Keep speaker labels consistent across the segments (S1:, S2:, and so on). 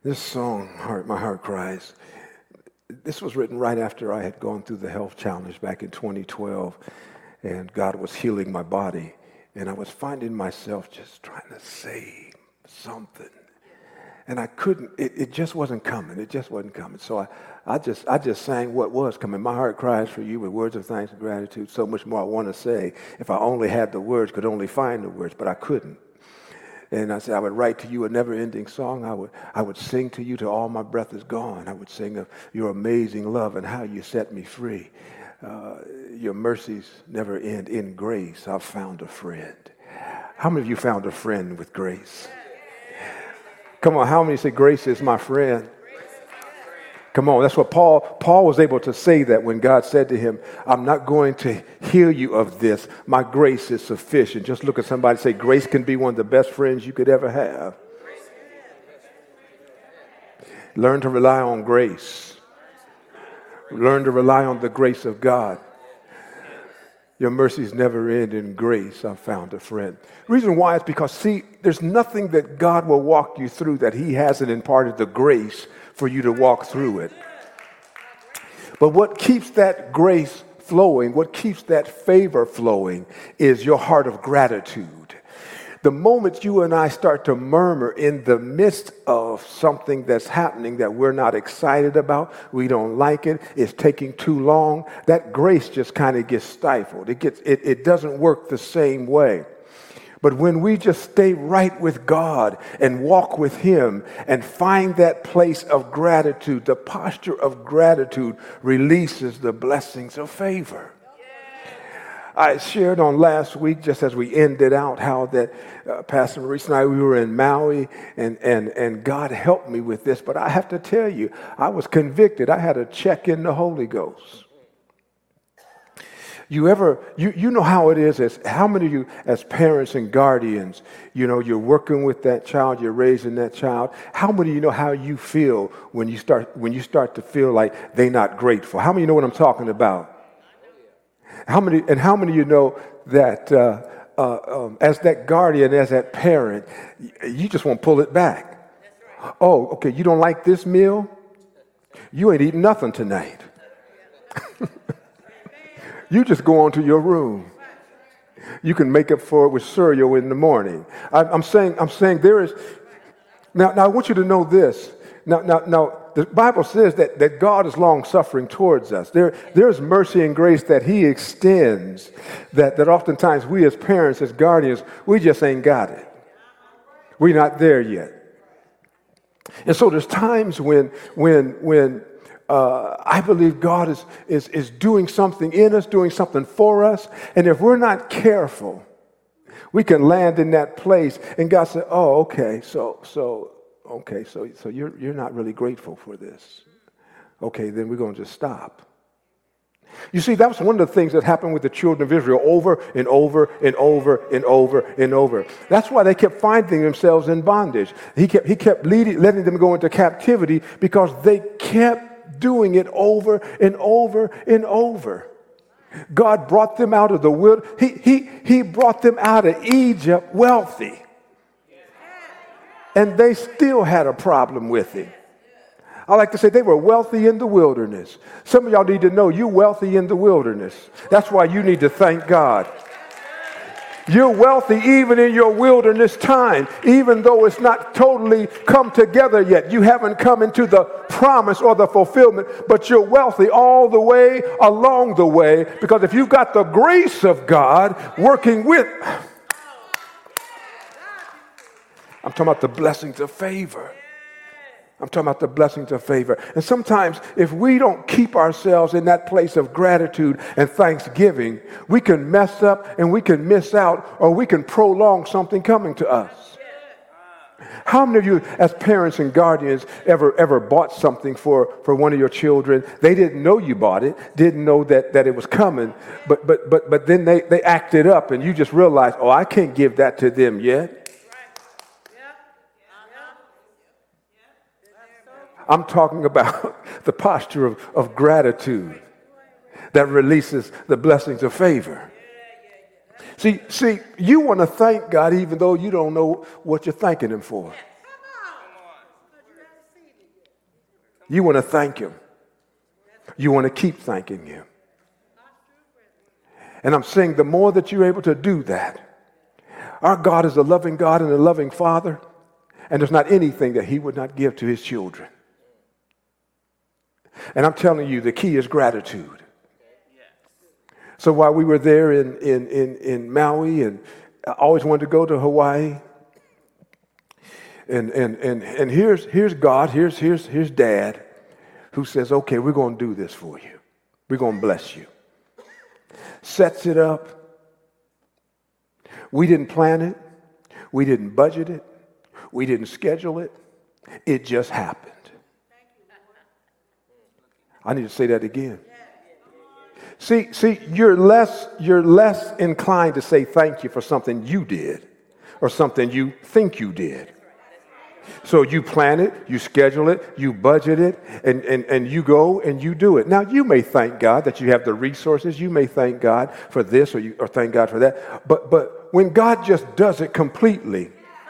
S1: This song, My Heart Cries, this was written right after I had gone through the health challenge back in 2012, and God was healing my body, and I was finding myself just trying to say something, and I couldn't. It just wasn't coming. It just wasn't coming. So I just sang what was coming. My heart cries for you with words of thanks and gratitude. So much more I want to say. If I only had the words, could only find the words, but I couldn't. And I said, I would write to you a never-ending song. I would sing to you till all my breath is gone. I would sing of your amazing love and how you set me free. Your mercies never end. In grace, I've found a friend. How many of you found a friend with grace? Come on, how many say grace is my friend? Come on, that's what Paul was able to say that when God said to him, I'm not going to heal you of this. My grace is sufficient. Just look at somebody and say, grace can be one of the best friends you could ever have. Learn to rely on grace. Learn to rely on the grace of God. Your mercies never end. In grace, I've found a friend. The reason why is because, see, there's nothing that God will walk you through that he hasn't imparted the grace for you to walk through it. But what keeps that grace flowing, what keeps that favor flowing, is your heart of gratitude. The moment you and I start to murmur in the midst of something that's happening that we're not excited about, we don't like it, it's taking too long, that grace just kind of gets stifled. It doesn't work the same way. But when we just stay right with God and walk with him and find that place of gratitude, the posture of gratitude releases the blessings of favor. I shared on last week, just as we ended out, how that Pastor Maurice and I, we were in Maui, and God helped me with this. But I have to tell you, I was convicted. I had to check in the Holy Ghost. You know how it is, as how many of you as parents and guardians, you know, you're working with that child, you're raising that child. How many of you know how you feel when you start to feel like they're not grateful? How many of you know what I'm talking about? How many of you know that as that guardian, as that parent, you just want to pull it back? Oh, okay, you don't like this meal? You ain't eating nothing tonight. You just go on to your room. You can make up for it with cereal in the morning. I'm saying there is. Now I want you to know this. Now the Bible says that God is long suffering towards us. There's mercy and grace that he extends that oftentimes we as parents, as guardians, we just ain't got it. We're not there yet. And so there's times when I believe God is doing something in us, doing something for us. And if we're not careful, we can land in that place. And God said, oh, okay, so you're not really grateful for this. Okay, then we're going to just stop. You see, that was one of the things that happened with the children of Israel over and over and over and over and over. That's why they kept finding themselves in bondage. He kept letting them go into captivity because they kept doing it over and over and over. God brought them out of the wilderness. He brought them out of Egypt wealthy. And they still had a problem with him. I like to say they were wealthy in the wilderness. Some of y'all need to know you're wealthy in the wilderness. That's why you need to thank God. You're wealthy even in your wilderness time, even though it's not totally come together yet. You haven't come into the promise or the fulfillment, but you're wealthy all the way along the way, because if you've got the grace of God working with, I'm talking about the blessings of favor. I'm talking about the blessings of favor. And sometimes if we don't keep ourselves in that place of gratitude and thanksgiving, we can mess up and we can miss out, or we can prolong something coming to us. How many of you as parents and guardians ever bought something for one of your children? They didn't know you bought it, didn't know that it was coming, but then they acted up and you just realized, oh, I can't give that to them yet. I'm talking about the posture of gratitude that releases the blessings of favor. See, you want to thank God even though you don't know what you're thanking him for. You want to thank him. You want to keep thanking him. And I'm saying the more that you're able to do that, our God is a loving God and a loving Father, and there's not anything that he would not give to his children. And I'm telling you, the key is gratitude. So while we were there in Maui, and I always wanted to go to Hawaii, and here's God, here's Dad, who says, okay, we're going to do this for you. We're going to bless you. Sets it up. We didn't plan it. We didn't budget it. We didn't schedule it. It just happened. I need to say that again. See, you're less inclined to say thank you for something you did or something you think you did. So you plan it, you schedule it, you budget it, and you go and you do it. Now, you may thank God that you have the resources. You may thank God for this or thank God for that. But when God just does it completely,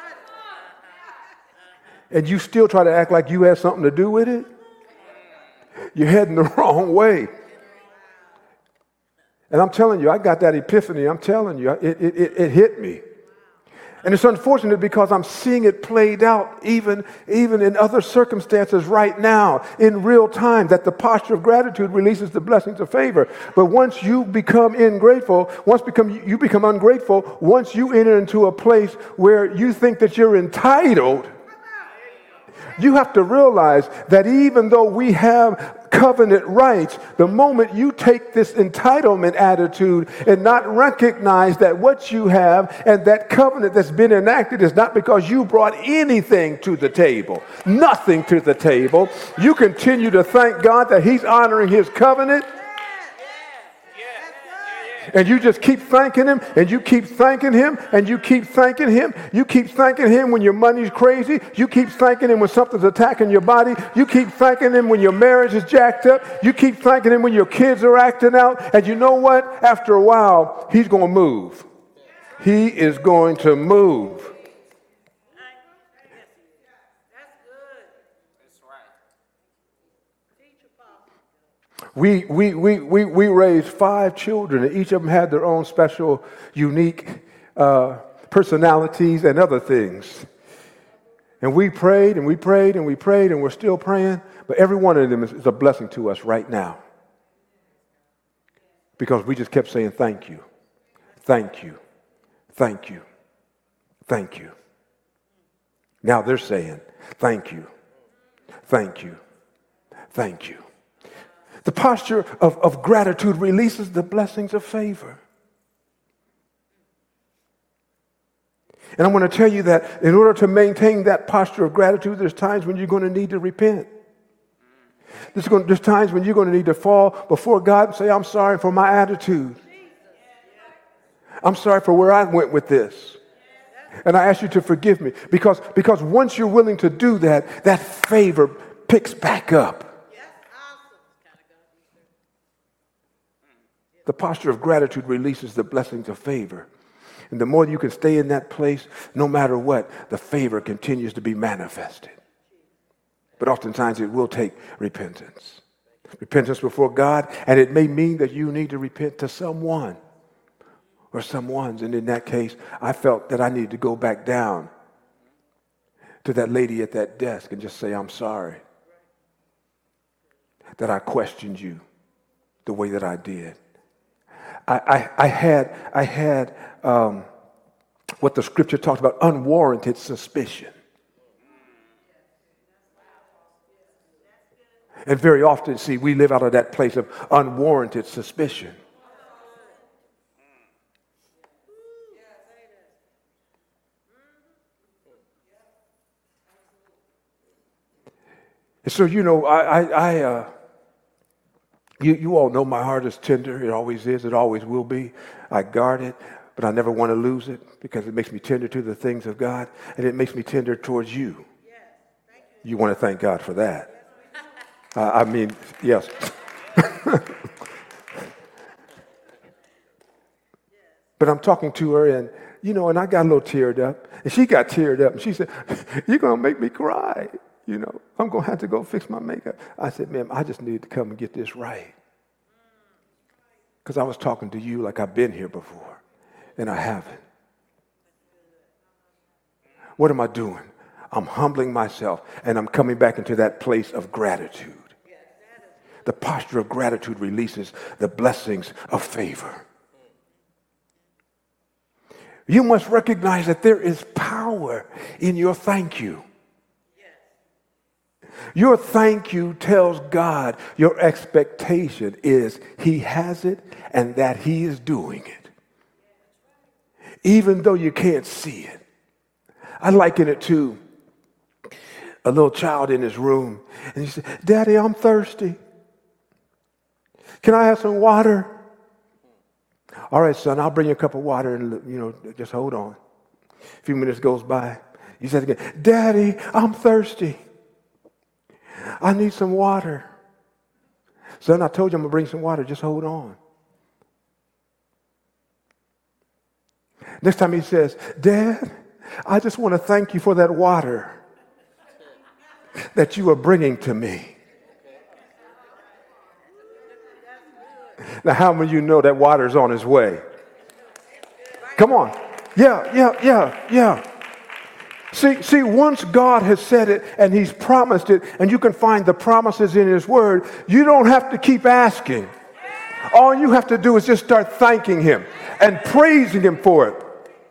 S1: and you still try to act like you had something to do with it, you're heading the wrong way. And I'm telling you, I got that epiphany. I'm telling you, it hit me. And it's unfortunate because I'm seeing it played out even in other circumstances right now, in real time, that the posture of gratitude releases the blessings of favor. But once you become ungrateful, once you enter into a place where you think that you're entitled, you have to realize that even though we have covenant rights, the moment you take this entitlement attitude and not recognize that what you have and that covenant that's been enacted is not because you brought anything to the table, nothing to the table, you continue to thank God that he's honoring his covenant. And you just keep thanking him, and you keep thanking him, and you keep thanking him. You keep thanking him when your money's crazy. You keep thanking him when something's attacking your body. You keep thanking him when your marriage is jacked up. You keep thanking him when your kids are acting out. And you know what? After a while, he's going to move. He is going to move. We raised 5 children, and each of them had their own special, unique personalities and other things. And we prayed, and we prayed, and we prayed, and we're still praying. But every one of them is a blessing to us right now. Because we just kept saying, thank you, thank you, thank you, thank you. Now they're saying, thank you, thank you, thank you. The posture of gratitude releases the blessings of favor. And I want to tell you that in order to maintain that posture of gratitude, there's times when you're going to need to repent. There's times when you're going to need to fall before God and say, I'm sorry for my attitude. I'm sorry for where I went with this. And I ask you to forgive me. Because once you're willing to do that, that favor picks back up. The posture of gratitude releases the blessings of favor. And the more you can stay in that place, no matter what, the favor continues to be manifested. But oftentimes it will take repentance. Repentance before God, and it may mean that you need to repent to someone or someone's. And in that case, I felt that I needed to go back down to that lady at that desk and just say, I'm sorry that I questioned you the way that I did. I had what the scripture talks about, unwarranted suspicion. And very often, see, we live out of that place of unwarranted suspicion. And so, you know, you all know my heart is tender. It always is. It always will be. I guard it, but I never want to lose it because it makes me tender to the things of God, and it makes me tender towards you. You want to thank God for that. I mean, yes. But I'm talking to her, and, you know, and I got a little teared up, and she got teared up, and she said, you're going to make me cry. I'm going to have to go fix my makeup. I said, ma'am, I just need to come and get this right. Because I was talking to you like I've been here before, and I haven't. What am I doing? I'm humbling myself, and I'm coming back into that place of gratitude. The posture of gratitude releases the blessings of favor. You must recognize that there is power in your thank you. Your thank you tells God your expectation is He has it and that He is doing it. Even though you can't see it. I liken it to a little child in his room, and he said, Daddy, I'm thirsty. Can I have some water? All right, son, I'll bring you a cup of water and, just hold on. A few minutes goes by. He said again, Daddy, I'm thirsty. I need some water. Son, I told you I'm going to bring some water. Just hold on. Next time he says, Dad, I just want to thank you for that water that you are bringing to me. Now, how many of you know that water's on its way? Come on. Yeah. See, once God has said it and He's promised it, and you can find the promises in His Word, you don't have to keep asking. All you have to do is just start thanking Him and praising Him for it.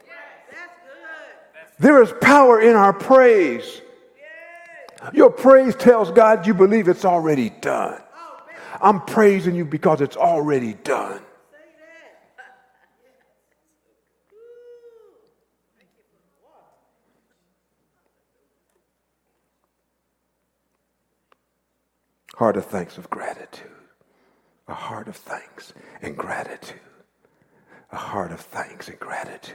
S1: There is power in our praise. Your praise tells God you believe it's already done. I'm praising you because it's already done. Heart of thanks of gratitude. A heart of thanks and gratitude. A heart of thanks and gratitude.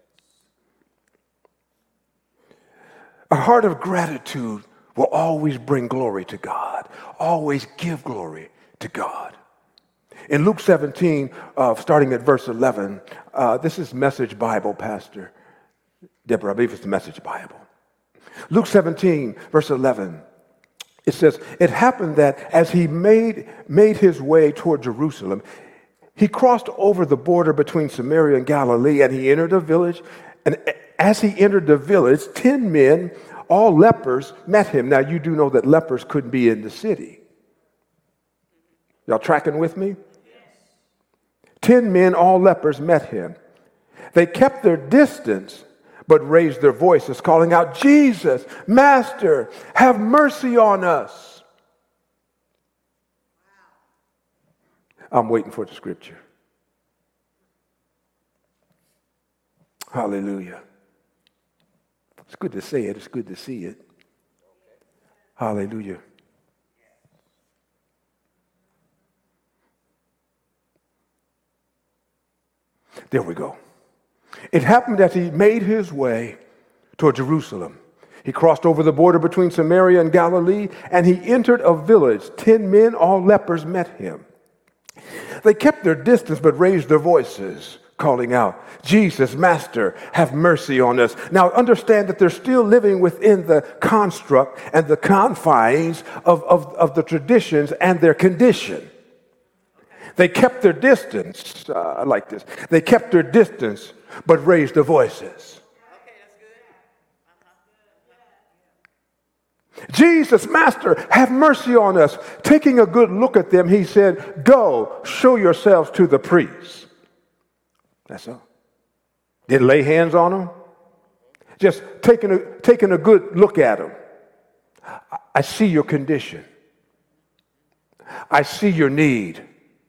S1: A heart of gratitude will always bring glory to God. Always give glory to God. In Luke 17, starting at verse 11, this is Message Bible, Pastor Deborah. I believe it's the Message Bible. Luke 17, verse 11. It says, it happened that as he made his way toward Jerusalem, he crossed over the border between Samaria and Galilee, and he entered a village. And as he entered the village, 10 men, all lepers, met him. Now, you do know that lepers couldn't be in the city. Y'all tracking with me? 10 men, all lepers, met him. They kept their distance, but raised their voices, calling out, Jesus, Master, have mercy on us. I'm waiting for the scripture. Hallelujah. It's good to say it. It's good to see it. Hallelujah. There we go. It happened as he made his way toward Jerusalem. He crossed over the border between Samaria and Galilee, and he entered a village. 10 men, all lepers, met him. They kept their distance but raised their voices, calling out, Jesus, Master, have mercy on us. Now understand that they're still living within the construct and the confines of the traditions and their condition. They kept their distance. I like this. They kept their distance but raised their voices. Jesus, Master, have mercy on us. Taking a good look at them, he said, go, show yourselves to the priests. That's all. Didn't lay hands on them. Just taking a good look at them. I see your condition. I see your need.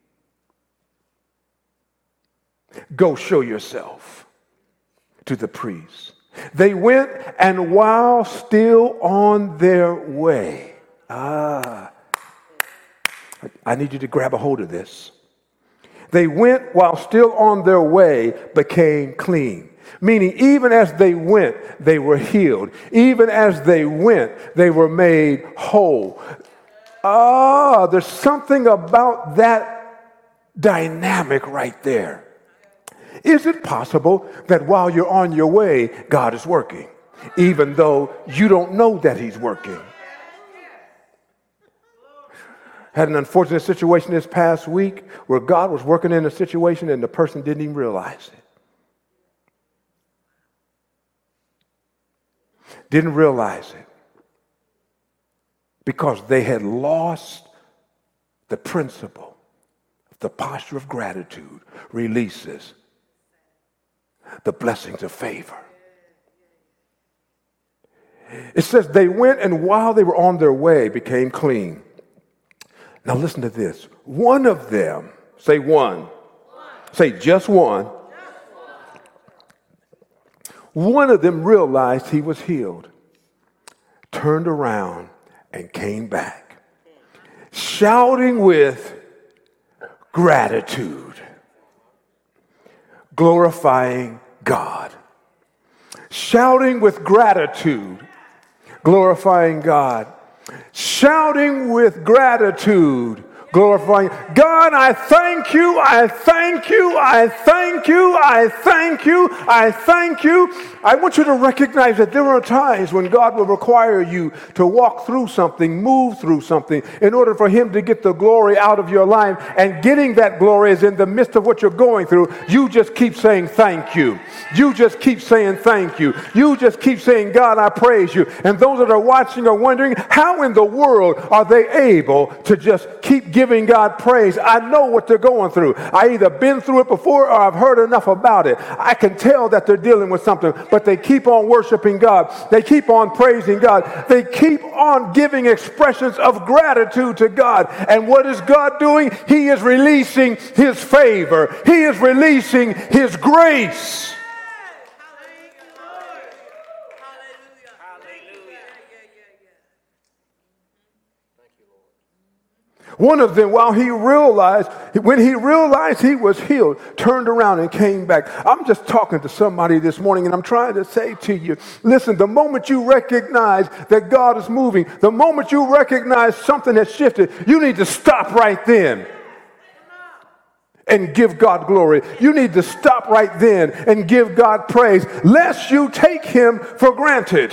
S1: Go show yourself to the priests. They went, and while still on their way, I need you to grab a hold of this. They went, while still on their way, became clean. Meaning, even as they went, they were healed. Even as they went, they were made whole. There's something about that dynamic right there. Is it possible that while you're on your way, God is working, even though you don't know that He's working? Had an unfortunate situation this past week where God was working in a situation and the person didn't even realize it. Didn't realize it because they had lost the principle. The posture of gratitude releases the blessings of favor. It says they went, and while they were on their way, became clean. Now listen to this. One of them, say one. Say just one. One of them realized he was healed, turned around, and came back, shouting with gratitude, glorifying God. Shouting with gratitude, glorifying God. Shouting with gratitude, glorifying God. I thank you, I thank you, I thank you, I thank you, I thank you. I want you to recognize that there are times when God will require you to walk through something, move through something, in order for him to get the glory out of your life. And getting that glory is in the midst of what you're going through. You just keep saying thank you. You just keep saying thank you. You just keep saying, God, I praise you. And those that are watching are wondering, how in the world are they able to just keep giving God praise? I know what they're going through. I either been through it before or I've heard enough about it. I can tell that they're dealing with something, but they keep on worshiping God. They keep on praising God. They keep on giving expressions of gratitude to God. And what is God doing? He is releasing his favor. He is releasing his grace. One of them, when he realized he was healed, turned around and came back. I'm just talking to somebody this morning, and I'm trying to say to you, listen, the moment you recognize that God is moving, the moment you recognize something has shifted, you need to stop right then and give God glory. You need to stop right then and give God praise, lest you take him for granted.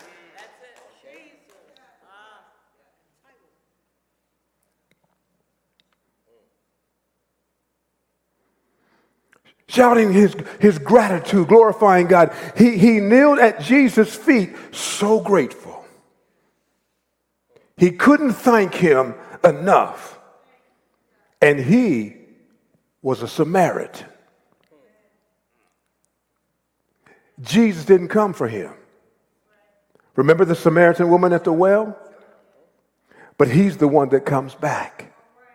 S1: Shouting his gratitude, glorifying God. He kneeled at Jesus' feet, so grateful. He couldn't thank him enough. And he was a Samaritan. Jesus didn't come for him. Remember the Samaritan woman at the well? But he's the one that comes back.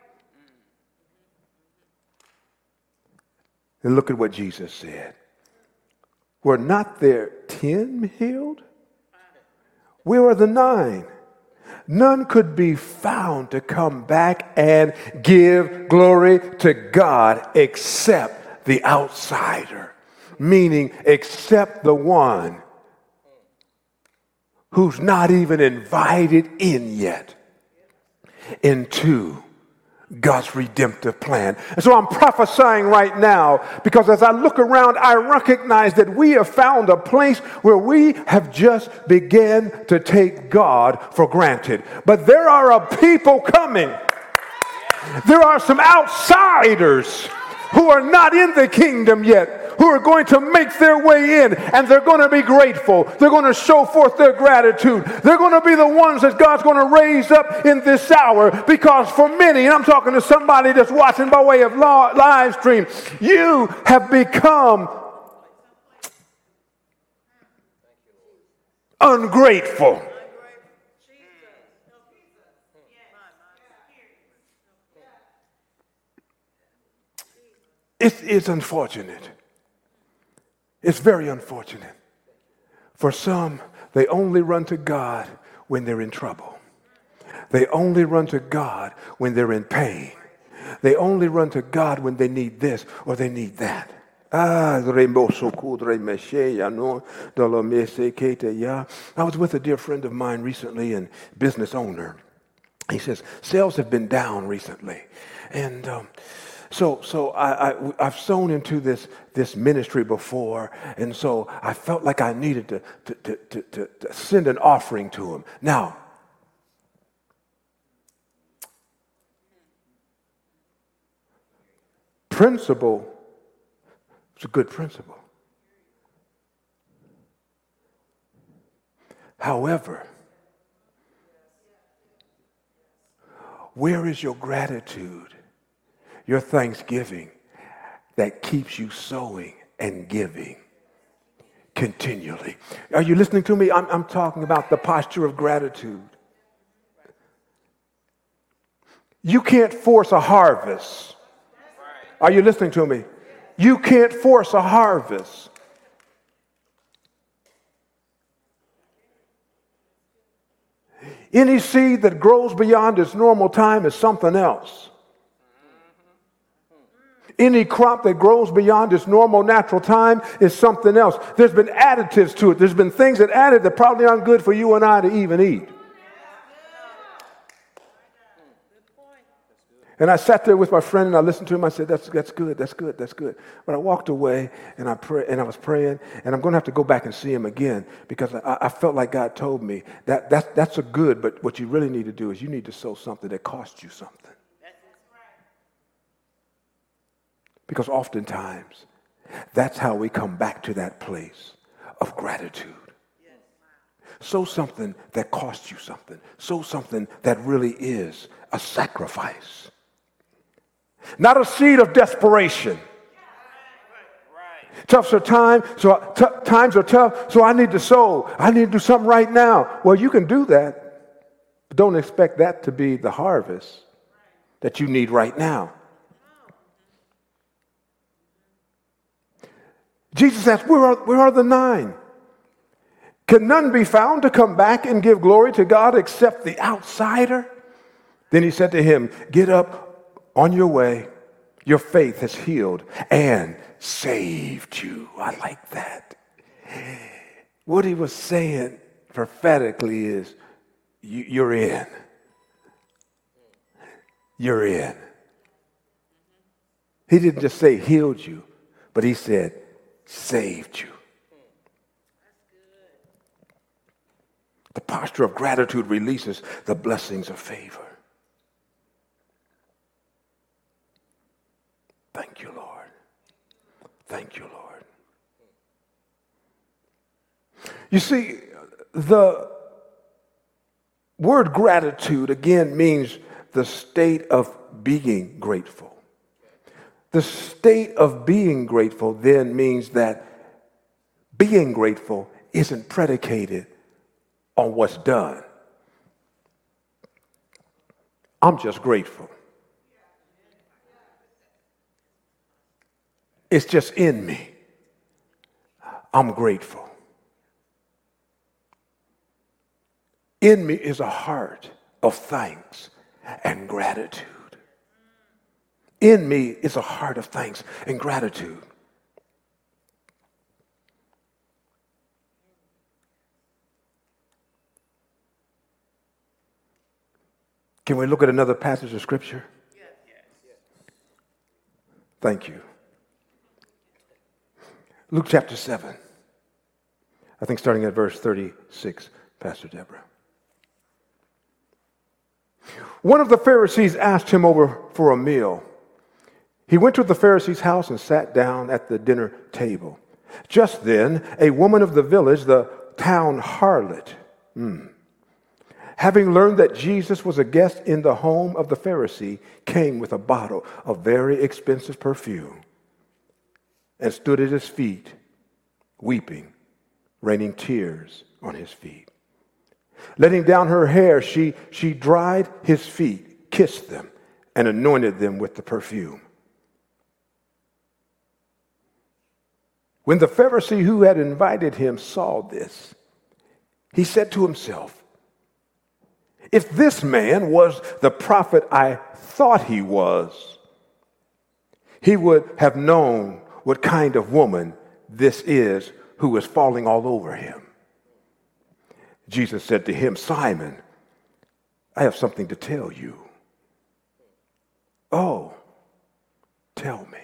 S1: And look at what Jesus said. Were not there 10 healed? Where are the 9? None could be found to come back and give glory to God except the outsider, meaning except the one who's not even invited in yet into God's redemptive plan. And so I'm prophesying right now, because as I look around, I recognize that we have found a place where we have just begun to take God for granted. But there are a people coming. There are some outsiders who are not in the kingdom yet, who are going to make their way in, and they're going to be grateful. They're going to show forth their gratitude. They're going to be the ones that God's going to raise up in this hour, because for many, and I'm talking to somebody that's watching by way of live stream, you have become ungrateful. It's unfortunate. It's very unfortunate. For some, they only run to God when they're in trouble. They only run to God when they're in pain. They only run to God when they need this or they need that. I was with a dear friend of mine recently, and business owner. He says, sales have been down recently. And So I've sown into this ministry before, and so I felt like I needed to send an offering to him. Now, principle is a good principle. However, where is your gratitude, your thanksgiving that keeps you sowing and giving continually? Are you listening to me? I'm talking about the posture of gratitude. You can't force a harvest. Are you listening to me? You can't force a harvest. Any seed that grows beyond its normal time is something else. Any crop that grows beyond its normal natural time is something else. There's been additives to it. There's been things that added that probably aren't good for you and I to even eat. And I sat there with my friend and I listened to him. I said, that's good. But I walked away and I was praying, and I'm going to have to go back and see him again because I felt like God told me that's a good, but what you really need to do is you need to sow something that costs you something. Because oftentimes, that's how we come back to that place of gratitude. Sow something that costs you something. Sow something that really is a sacrifice. Not a seed of desperation. Times are tough, so I need to sow. I need to do something right now. Well, you can do that, but don't expect that to be the harvest that you need right now. Jesus asked, where are the 9? Can none be found to come back and give glory to God except the outsider? Then he said to him, get up on your way. Your faith has healed and saved you. I like that. What he was saying prophetically is, you're in. You're in. He didn't just say healed you, but he said saved you. The posture of gratitude releases the blessings of favor. Thank you, Lord. Thank you, Lord. You see, the word gratitude again means the state of being grateful. The state of being grateful then means that being grateful isn't predicated on what's done. I'm just grateful. It's just in me. I'm grateful. In me is a heart of thanks and gratitude. In me is a heart of thanks and gratitude. Can we look at another passage of Scripture? Thank you. Luke chapter 7. I think starting at verse 36, Pastor Deborah. One of the Pharisees asked him over for a meal. He went to the Pharisee's house and sat down at the dinner table. Just then, a woman of the village, the town harlot, having learned that Jesus was a guest in the home of the Pharisee, came with a bottle of very expensive perfume and stood at his feet, weeping, raining tears on his feet. Letting down her hair, she dried his feet, kissed them, and anointed them with the perfume. When the Pharisee who had invited him saw this, he said to himself, if this man was the prophet I thought he was, he would have known what kind of woman this is who is falling all over him. Jesus said to him, Simon, I have something to tell you. Oh, tell me.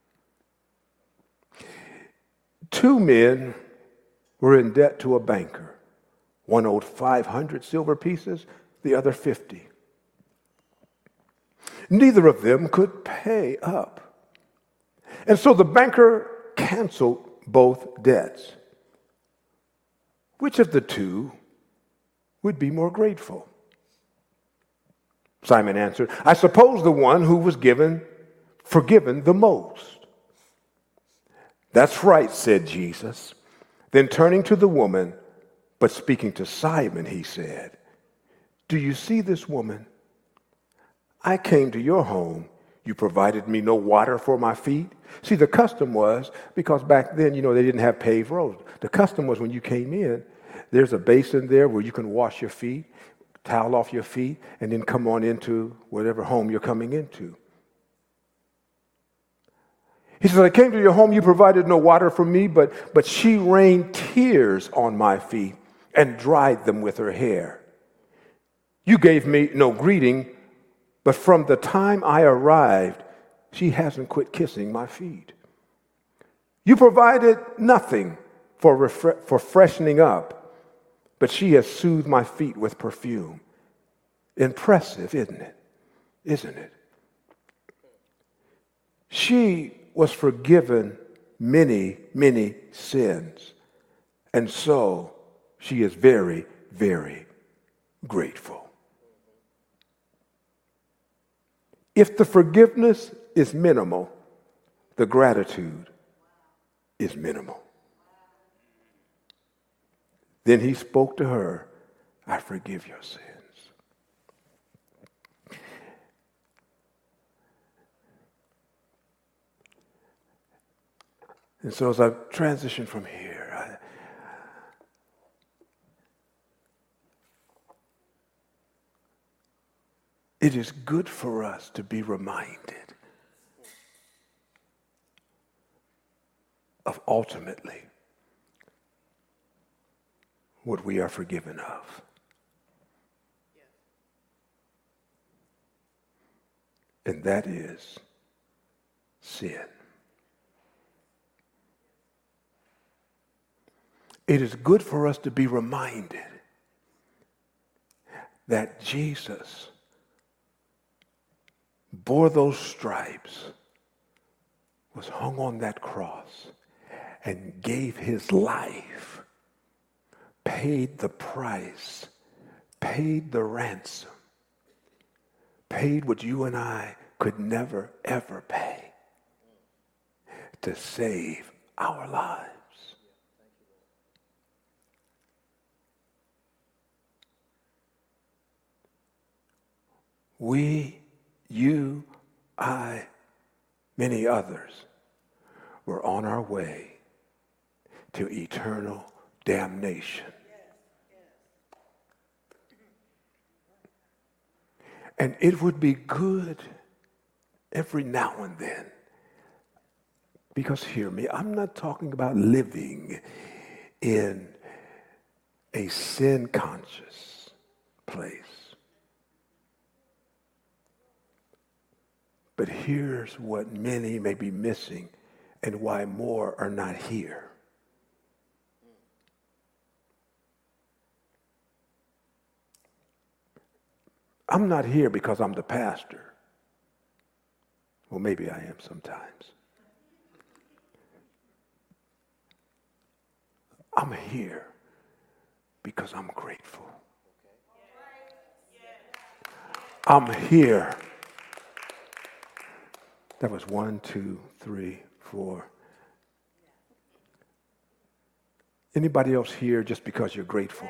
S1: 2 men were in debt to a banker. One owed 500 silver pieces, the other 50. Neither of them could pay up. And so the banker canceled both debts. Which of the two would be more grateful? Simon answered, I suppose the one who was forgiven the most. That's right, said Jesus. Then turning to the woman, but speaking to Simon, he said, do you see this woman? I came to your home. You provided me no water for my feet. See, the custom was, because back then, they didn't have paved roads. The custom was when you came in, there's a basin there where you can wash your feet, towel off your feet, and then come on into whatever home you're coming into. He says, I came to your home, you provided no water for me, but she rained tears on my feet and dried them with her hair. You gave me no greeting, but from the time I arrived, she hasn't quit kissing my feet. You provided nothing for freshening up, but she has soothed my feet with perfume. Impressive, isn't it? Isn't it? She was forgiven many, many sins, and so she is very, very grateful. If the forgiveness is minimal, the gratitude is minimal. Then he spoke to her, I forgive your sins. And so as I transition from here, it is good for us to be reminded of ultimately what we are forgiven of. And that is sin. It is good for us to be reminded that Jesus bore those stripes, was hung on that cross, and gave his life, paid the price, paid the ransom, paid what you and I could never, ever pay to save our lives. We, you, I, many others were on our way to eternal damnation. And it would be good every now and then, because hear me, I'm not talking about living in a sin-conscious place. But here's what many may be missing and why more are not here. I'm not here because I'm the pastor. Well, maybe I am sometimes. I'm here because I'm grateful. I'm here. That was 1, 2, 3, 4. Anybody else here just because you're grateful?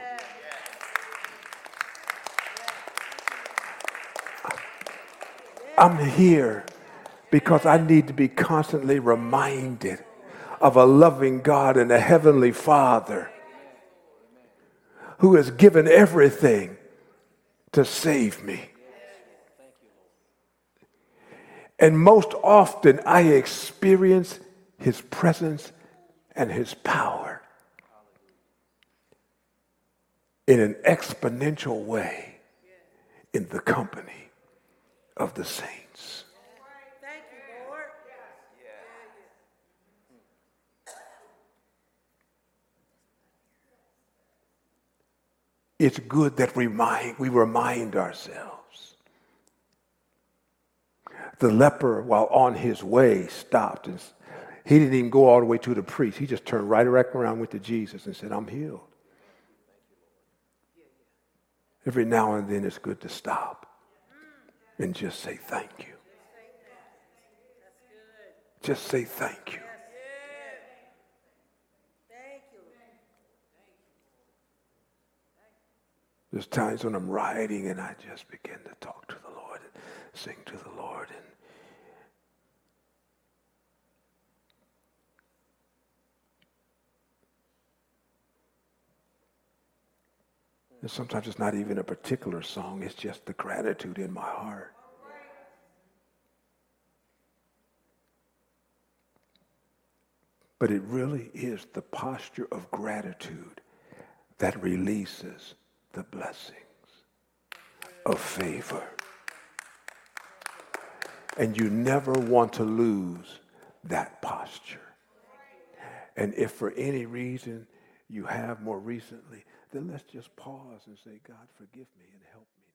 S1: I'm here because I need to be constantly reminded of a loving God and a heavenly Father who has given everything to save me. And most often I experience his presence and his power in an exponential way in the company of the saints.
S2: Thank you, Lord.
S1: It's good that we remind ourselves The leper, while on his way, stopped. And he didn't even go all the way to the priest. He just turned right around, went to Jesus and said, I'm healed. Every now and then it's good to stop and just say thank you. Just say thank you.
S2: Thank you.
S1: There's times when I'm riding and I just begin to talk to the Lord and sing to the Lord. And sometimes it's not even a particular song. It's just the gratitude in my heart. But it really is the posture of gratitude that releases the blessings of favor. And you never want to lose that posture. And if for any reason you have more recently, then let's just pause and say, God, forgive me and help me.